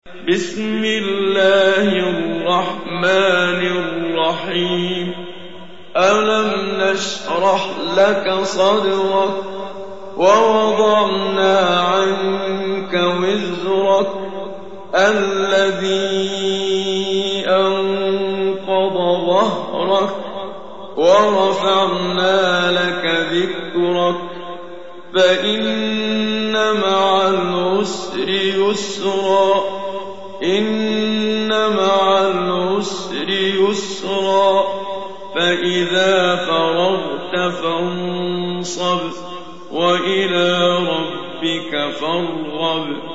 بسم الله الرحمن الرحيم ألم نشرح لك صدرك ووضعنا عنك وزرك الذي أنقض ظهرك ورفعنا لك ذكرك فإن مع العسر يسرا إن مع العسر يسرا فإذا فرغت فانصب وإلى ربك فارغب